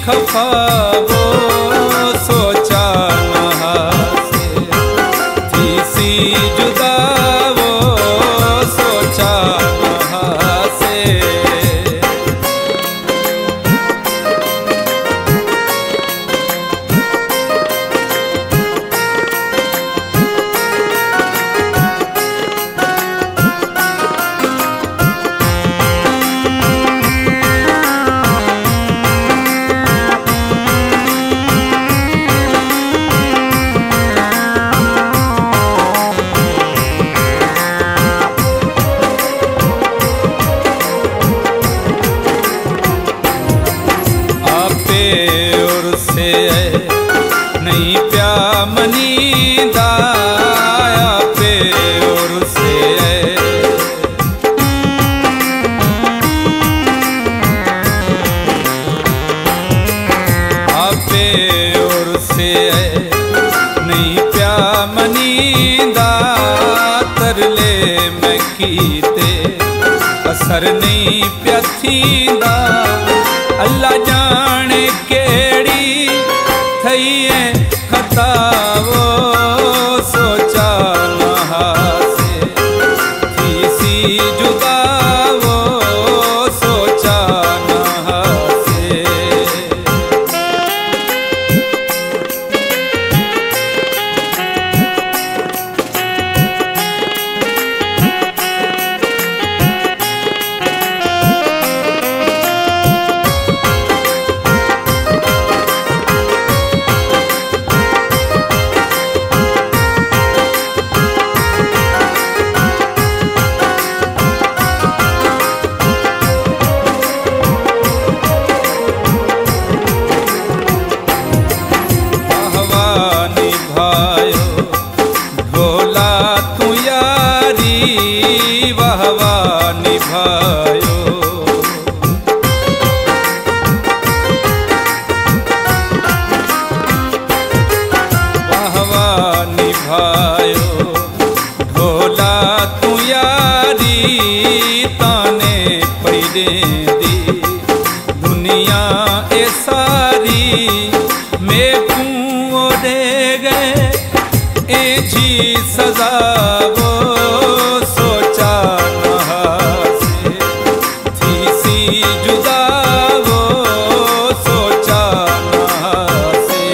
खफा वो सोचा न हासे, थी सी जुदा वो सोचा न हासे। नहीं प्या मनीदा पे और से आपे और से नहीं प्या मनीदा, तरले मैं कीते असर नहीं प्या थींदा। अल्लाह जाने केड़ी थईए खता वो सोचा न हासे, थी सी जुदा वो सोचा न हासे। वहवा निभायो वहवा निभायो, ढोला तू यारी ताने पैदे दी दुनिया ए सारी। मैं कुओं दे गए ए जी सजा वो सोचा न हासे, थी सी जुदा वो सोचा न हासे।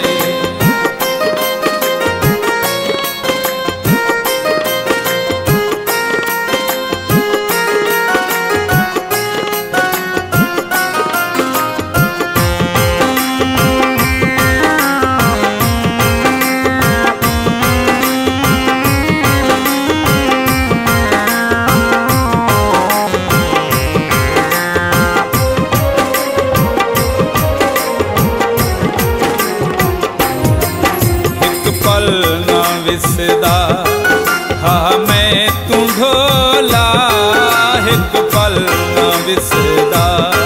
पल न विसदा हा मैं तू ढोला, एक पल न विसदा।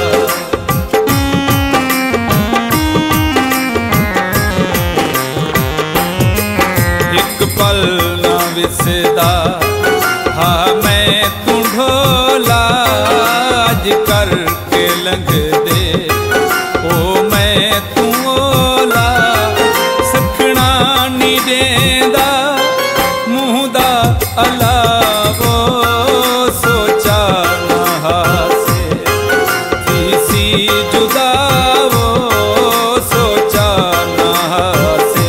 एक पल न विसदा हा मैं तू ढोला, आज करके लंघ दे ओ मैं तू ओला। सखना नी देंदा मुँह दा अला वो सोचा न हासे, थी सी जुदा वो सोचा न हासे।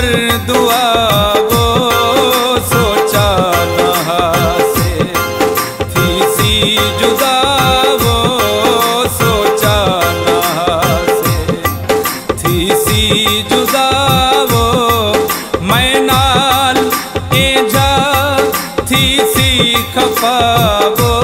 कर दुआ वो सोचा ना से थी सी जुदा वो सोचा ना से थी सी जुदा वो मैं नाल ए जा थी सी खफा वो